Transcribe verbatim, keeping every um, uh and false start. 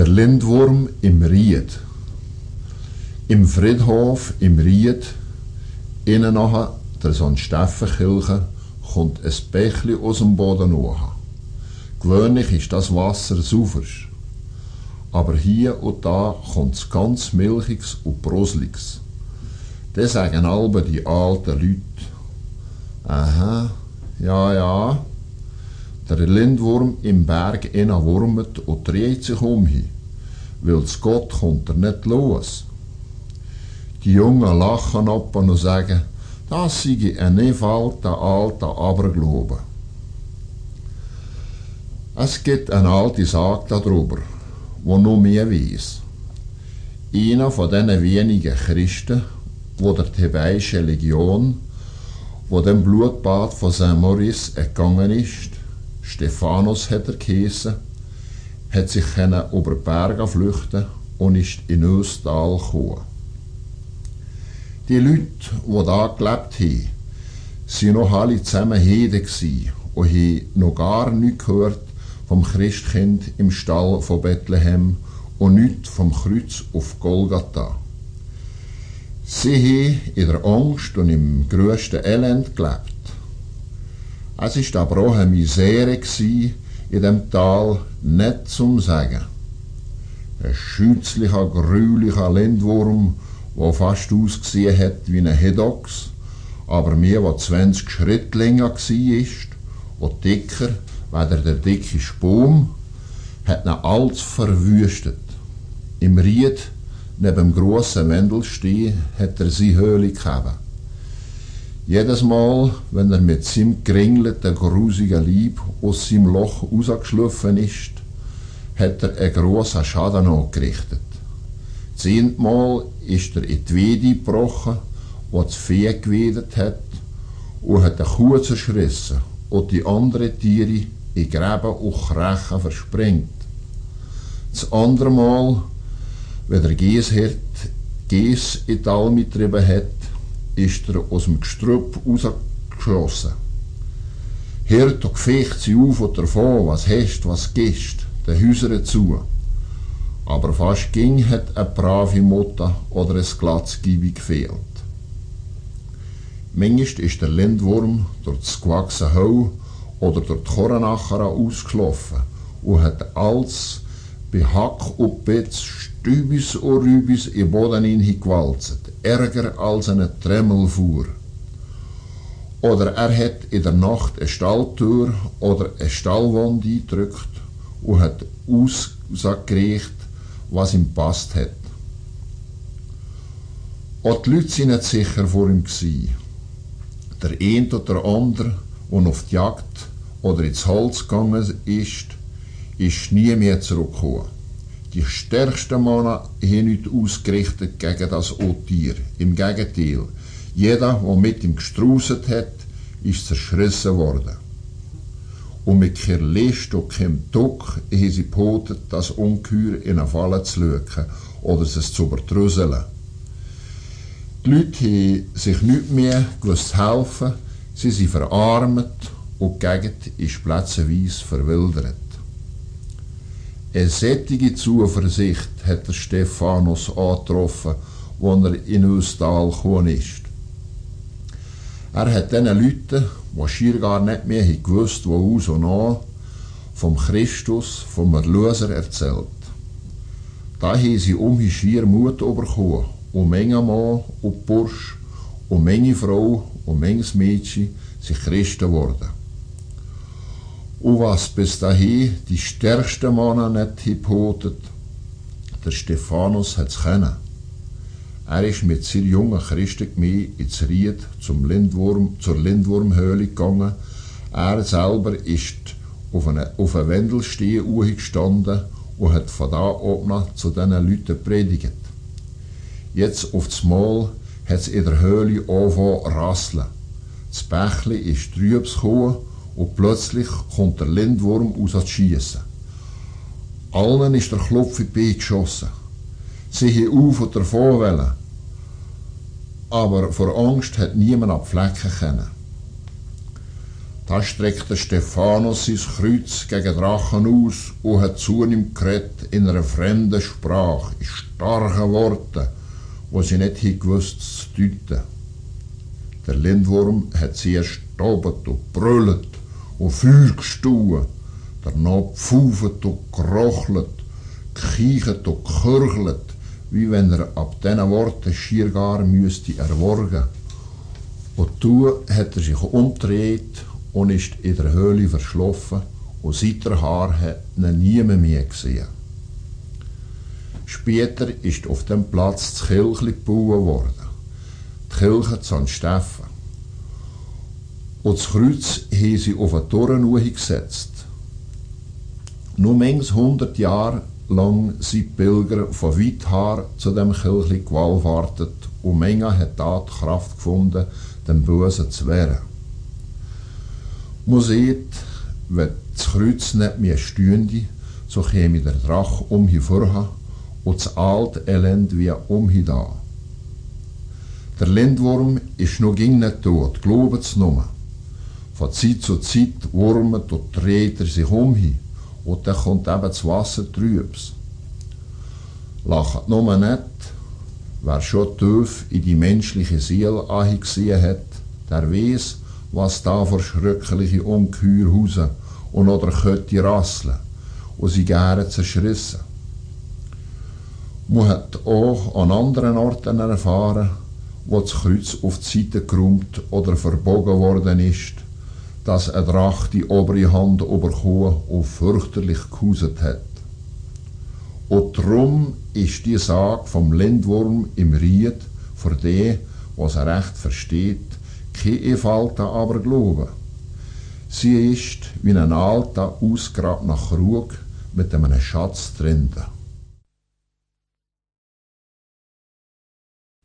Der Lindwurm im Ried. Im Friedhof im Ried, innen nachher der Sankt Stephenkirche, kommt ein Bächli aus dem Boden hoch. Gewöhnlich ist das Wasser sauberst. Aber hier und da kommt es ganz Milchiges und Bruseliges. Das sagen alle die alten Leute. Aha, ja, ja. Der Lindwurm im Berg innen wurmet und dreht sich um hin, weil zu Gott kommt er nicht los. Die Jungen lachen ab und sagen, das sei ein einfalter alter Aberglaube. Es gibt eine alte Sage darüber, wo noch mehr weiss. Einer von diesen wenigen Christen, wo der thebäische Legion, wo dem Blutbad von Saint Maurice ergangen ist, Stephanus hat er geheissen, hat sich über die Berge flüchten und ist in Östal gekommen. Die Leute, die da gelebt haben, waren noch alle zusammen Heiden und haben noch gar nichts gehört vom Christkind im Stall von Bethlehem und nichts vom Kreuz auf Golgatha. Sie haben in der Angst und im grössten Elend gelebt. Es war aber auch eine Misere in dem Tal, nicht zum Sagen. Ein schützlicher, grülicher Lindwurm, der fast ausgesehen hat wie ein Hedachs, aber mehr als zwanzig Schritte länger war und dicker weder der dicke Baum, hat ihn alles verwüstet. Im Ried, neben dem grossen Wendelstein, hat er seine Höhle gehabt. Jedes Mal, wenn er mit seinem geringelten, grusigen Leib aus seinem Loch rausgeschlüpfen ist, hat er einen grossen Schaden angerichtet. Zehnmal ist er in die Weide gebrochen, wo das Vieh gewedert hat, und hat eine Kuh zerschrissen und die anderen Tiere in Gräben und Krachen versprengt. Das andere Mal, wenn der Gäshirt Gäs in die Alme getrieben hat, ist er aus dem Gestrüpp rausgeschossen. Hirt und gefecht sie auf und davon, was hast, was gibst, den Häusern zu. Aber fast ging hat eine brave Mutter oder ein Glatzgibi gefehlt. Manchmal ist der Lindwurm durch das gewachsene Heu oder durch die Kornacher ausgeschlafen und hat alles bei Hack und Betz, Stübis und Rübis in den Boden hineingewalzt, ärger als eine Tremmelfuhr. Oder er hat in der Nacht eine Stalltür oder eine Stallwand eingedrückt und hat ausgekriegt, was ihm passt hat. Auch die Leute waren nicht sicher vor ihm gewesen. Der eine oder der andere, der auf die Jagd oder ins Holz gegangen ist, ist nie mehr zurückgekommen. Die stärksten Männer haben nicht ausgerichtet gegen das Tier. Im Gegenteil, jeder, der mit ihm gestrauset hat, ist zerschrissen worden. Und mit keiner List und keinem Druck haben sie geboten, das Ungeheuer in eine Falle zu lügen oder es zu übertrüsseln. Die Leute haben sich nicht mehr gewusst helfen, sie sind verarmt und die Gegend ist plätzenweise verwildert. Eine solche Zuversicht hat der Stephanus angetroffen, als er in Östal gekommen ist. Er hat diesen Leuten, die schier gar nicht mehr gewusst, wo aus und an, vom Christus, vom Erlöser erzählt. Da haben sie um ihn schier Mut bekommen, und Menge Mann und Bursch, und Menge Frau und manches Mädchen sind Christen geworden. Und was bis dahin die stärksten Männer nicht geboten, der Stephanus hat es können. Er ist mit seiner jungen Christengemeinde ins Ried zum Lindwurm, zur Lindwurmhöhle gegangen. Er selber ist auf einem auf eine Wendelstein gestanden und hat von da oben zu diesen Leuten gepredigt. Jetzt auf das Mal hat es in der Höhle angefangen zu rasseln. Das Bächli ist trübs gekommen und plötzlich kommt der Lindwurm aus zu schiessen. Allen ist der Klopf in die Beine geschossen. Sie haben auf und davon wollen. Aber vor Angst hat niemand an die Flecken können. Da streckte Stephanus sein Kreuz gegen Drachen aus und hat zu ihm geredet in einer fremden Sprache, in starken Worten, wo sie nicht gewusst zu deuten. Der Lindwurm hat sie erstobet und brüllt und Feuer gestohlen, danach gepfauft und gerochelt, gekichert und gekirchelt, wie wenn er ab diesen Worten schier gar müsste erworgen. Und dann hat er sich umgedreht und ist in der Höhle verschlafen und seither hat ihn niemand mehr gesehen. Später ist auf dem Platz das Kirchli gebaut worden, die Kirche Sankt Stephan. Und das Kreuz haben sie auf eine Torre gesetzt. Nur manches hundert Jahre lang sind Pilger von weit her zu dem Kirchli gewallfahrtet und Menge hat da die Kraft gefunden, dem Bösen zu wehren. Man sieht, wenn das Kreuz nicht mehr stünde, so käme der Drache um hier vorher und das alte Elend wie um hier da. Der Lindwurm ist noch ging nicht tot, glaubt's nur. Von Zeit zu Zeit wurmt und dreht er sich um hin und dann kommt eben das Wasser trübs. Lachet nur nicht, wer schon tief in die menschliche Seele angesehen hat, der weiß, was da für schreckliche Ungeheuer hausen und oder Kötte rasseln und sie gerne zerschrissen. Man hat auch an anderen Orten erfahren, wo das Kreuz auf die Seite geräumt oder verbogen worden ist, dass ein Drache die obere Hand bekommen und fürchterlich gehuset hat. Und darum ist die Sage vom Lindwurm im Ried für den, was er recht versteht, kein einfalter aber Glaube. Sie ist wie ein alter, ausgrabener Krug mit einem Schatz drin.